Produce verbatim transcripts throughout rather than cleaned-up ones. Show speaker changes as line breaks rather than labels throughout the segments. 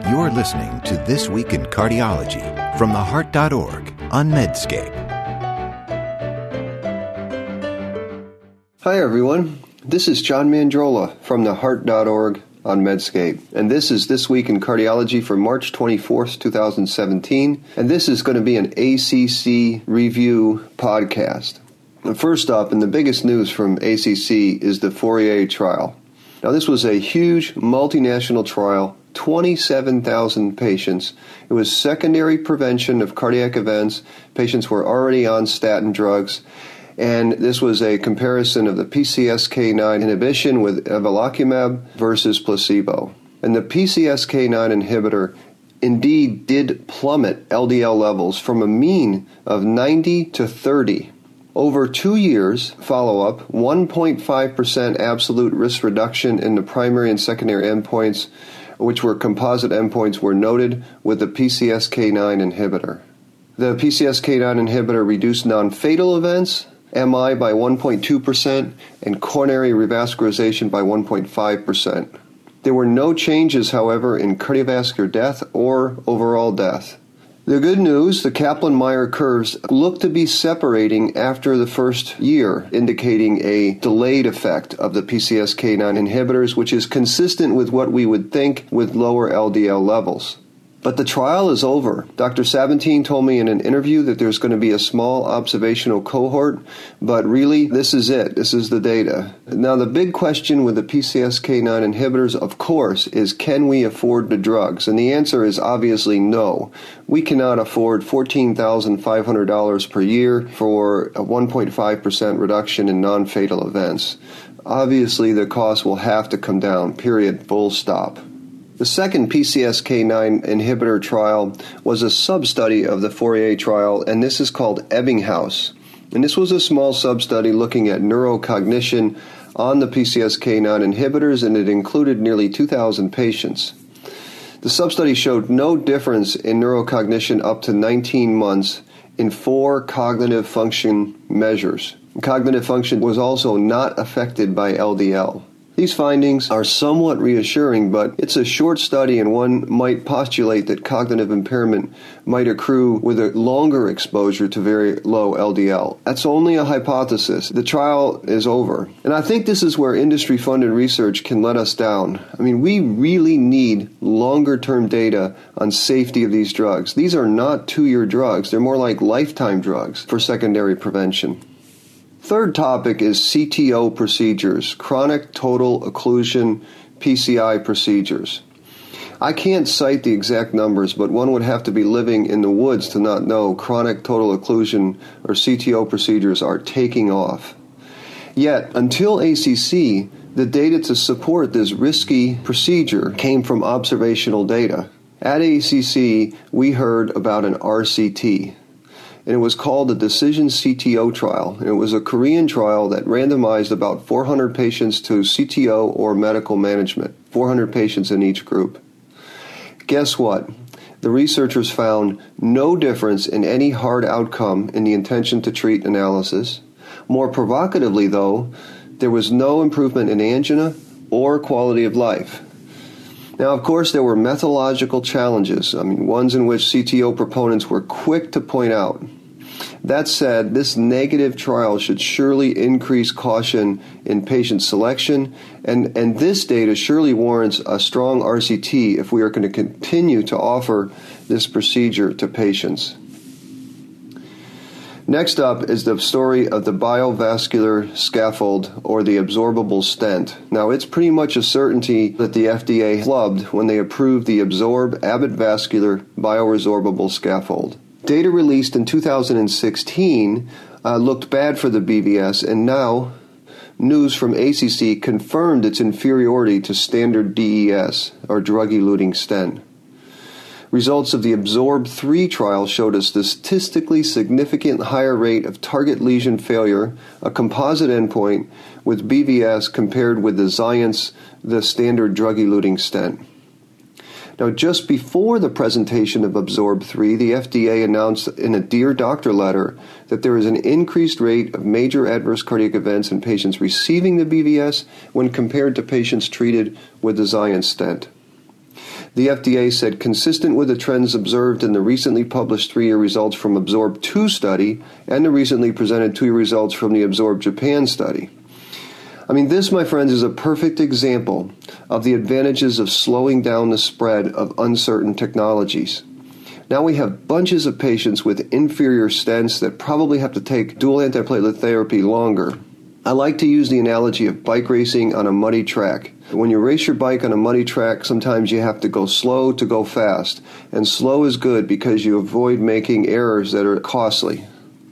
You're listening to This Week in Cardiology from the heart dot org on Medscape.
Hi, everyone. This is John Mandrola from the heart dot org on Medscape. And this is This Week in Cardiology for March twenty-fourth, twenty seventeen. And this is going to be an A C C review podcast. First up, and the biggest news from A C C is the Fourier trial. Now, this was a huge multinational trial, twenty-seven thousand patients. It was secondary prevention of cardiac events. Patients were already on statin drugs. And this was a comparison of the P C S K nine inhibition with evolocumab versus placebo. And the P C S K nine inhibitor indeed did plummet L D L levels from a mean of ninety to thirty. Over two years follow-up, one point five percent absolute risk reduction in the primary and secondary endpoints, which were composite endpoints, were noted with the P C S K nine inhibitor. The P C S K nine inhibitor reduced non-fatal events, M I by one point two percent, and coronary revascularization by one point five percent. There were no changes, however, in cardiovascular death or overall death. The good news, the Kaplan-Meier curves look to be separating after the first year, indicating a delayed effect of the P C S K nine inhibitors, which is consistent with what we would think with lower L D L levels. But the trial is over. Doctor Sabatine told me in an interview that there's going to be a small observational cohort, but really, this is it. This is the data. Now, the big question with the P C S K nine inhibitors, of course, is can we afford the drugs? And the answer is obviously no. We cannot afford fourteen thousand five hundred dollars per year for a one point five percent reduction in non-fatal events. Obviously, the cost will have to come down, period, full stop. The second P C S K nine inhibitor trial was a sub-study of the Fourier trial, and this is called Ebbinghaus. And this was a small sub-study looking at neurocognition on the P C S K nine inhibitors, and it included nearly two thousand patients. The sub-study showed no difference in neurocognition up to nineteen months in four cognitive function measures. Cognitive function was also not affected by L D L. These findings are somewhat reassuring, but it's a short study, and one might postulate that cognitive impairment might accrue with a longer exposure to very low L D L. That's only a hypothesis. The trial is over. And I think this is where industry-funded research can let us down. I mean, we really need longer-term data on safety of these drugs. These are not two-year drugs. They're more like lifetime drugs for secondary prevention. Third topic is C T O procedures, chronic total occlusion P C I procedures. I can't cite the exact numbers, but one would have to be living in the woods to not know chronic total occlusion or C T O procedures are taking off. Yet, until A C C, the data to support this risky procedure came from observational data. At A C C, we heard about an R C T. And it was called the Decision C T O trial. And it was a Korean trial that randomized about four hundred patients to C T O or medical management, four hundred patients in each group. Guess what? The researchers found no difference in any hard outcome in the intention to treat analysis. More provocatively, though, there was no improvement in angina or quality of life. Now, of course, there were methodological challenges, I mean, ones in which C T O proponents were quick to point out. That said, this negative trial should surely increase caution in patient selection, and, and this data surely warrants a strong R C T if we are going to continue to offer this procedure to patients. Next up is the story of the biovascular scaffold, or the absorbable stent. Now, it's pretty much a certainty that the F D A flubbed when they approved the Absorb Abbott Vascular bioresorbable scaffold. Data released in two thousand sixteen uh, looked bad for the B V S, and now news from A C C confirmed its inferiority to standard D E S, or drug-eluting stent. Results of the Absorb three trial showed a statistically significant higher rate of target lesion failure, a composite endpoint, with B V S compared with the Xience, the standard drug-eluting stent. Now, just before the presentation of Absorb three, the F D A announced in a Dear Doctor letter that there is an increased rate of major adverse cardiac events in patients receiving the B V S when compared to patients treated with the Xience stent. The F D A said, consistent with the trends observed in the recently published three-year results from Absorb two study and the recently presented two-year results from the Absorb Japan study. I mean, this, my friends, is a perfect example of the advantages of slowing down the spread of uncertain technologies. Now we have bunches of patients with inferior stents that probably have to take dual antiplatelet therapy longer. I like to use the analogy of bike racing on a muddy track. When you race your bike on a muddy track, sometimes you have to go slow to go fast. And slow is good because you avoid making errors that are costly.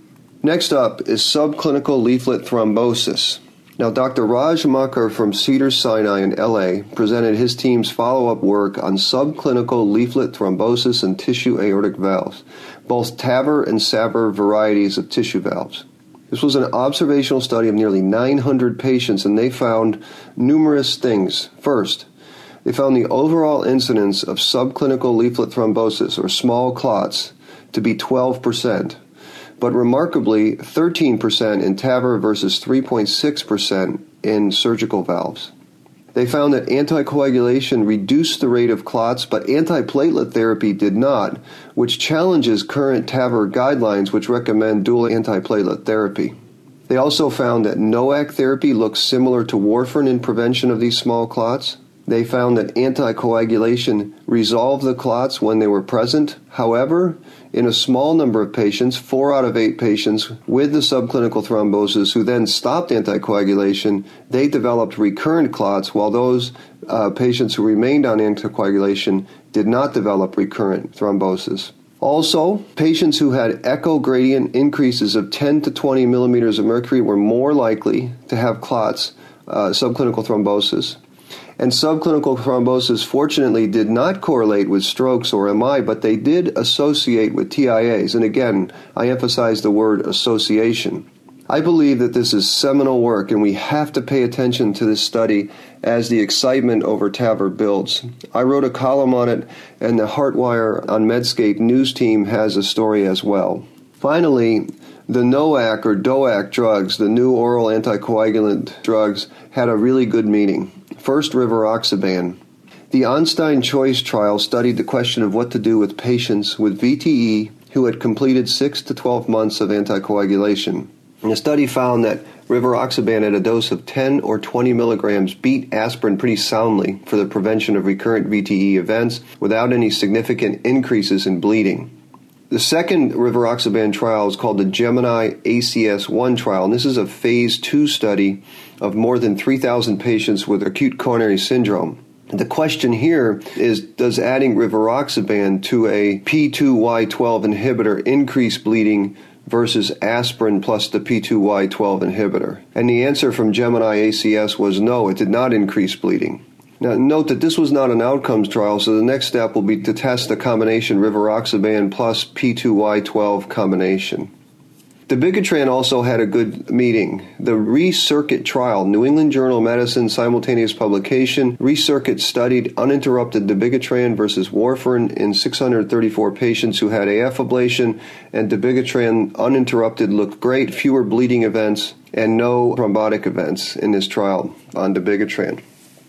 Next up is subclinical leaflet thrombosis. Now, Doctor Raj Makkar from Cedars-Sinai in L A presented his team's follow-up work on subclinical leaflet thrombosis and tissue aortic valves, both T A V R and S A V R varieties of tissue valves. This was an observational study of nearly nine hundred patients, and they found numerous things. First, they found the overall incidence of subclinical leaflet thrombosis, or small clots, to be twelve percent. But remarkably, thirteen percent in T A V R versus three point six percent in surgical valves. They found that anticoagulation reduced the rate of clots, but antiplatelet therapy did not, which challenges current T A V R guidelines, which recommend dual antiplatelet therapy. They also found that NOAC therapy looks similar to warfarin in prevention of these small clots. They found that anticoagulation resolved the clots when they were present. However, in a small number of patients, four out of eight patients with the subclinical thrombosis who then stopped anticoagulation, they developed recurrent clots, while those uh, patients who remained on anticoagulation did not develop recurrent thrombosis. Also, patients who had echo gradient increases of ten to twenty millimeters of mercury were more likely to have clots, uh, subclinical thrombosis. And subclinical thrombosis, fortunately, did not correlate with strokes or M I, but they did associate with T I As. And again, I emphasize the word association. I believe that this is seminal work, and we have to pay attention to this study as the excitement over T A V R builds. I wrote a column on it, and the HeartWire on Medscape news team has a story as well. Finally, the NOAC or DOAC drugs, the new oral anticoagulant drugs, had a really good meeting. First, rivaroxaban. The Einstein Choice trial studied the question of what to do with patients with V T E who had completed six to twelve months of anticoagulation. And the study found that rivaroxaban at a dose of ten or twenty milligrams beat aspirin pretty soundly for the prevention of recurrent V T E events without any significant increases in bleeding. The second rivaroxaban trial is called the Gemini A C S one trial, and this is a phase two study of more than three thousand patients with acute coronary syndrome. The question here is, does adding rivaroxaban to a P two Y twelve inhibitor increase bleeding versus aspirin plus the P two Y twelve inhibitor? And the answer from Gemini A C S was no, it did not increase bleeding. Now, note that this was not an outcomes trial, so the next step will be to test the combination rivaroxaban plus P two Y twelve combination. Dabigatran also had a good meeting. The ReCircuit trial, New England Journal of Medicine simultaneous publication, ReCircuit studied uninterrupted dabigatran versus warfarin in six hundred thirty-four patients who had A F ablation, and dabigatran uninterrupted looked great, fewer bleeding events, and no thrombotic events in this trial on dabigatran.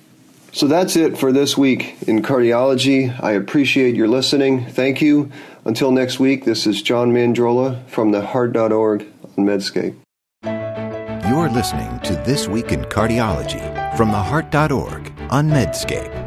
So that's it for this week in cardiology. I appreciate your listening. Thank you. Until next week, this is John Mandrola from the heart dot org on Medscape.
You're listening to This Week in Cardiology from the heart dot org on Medscape.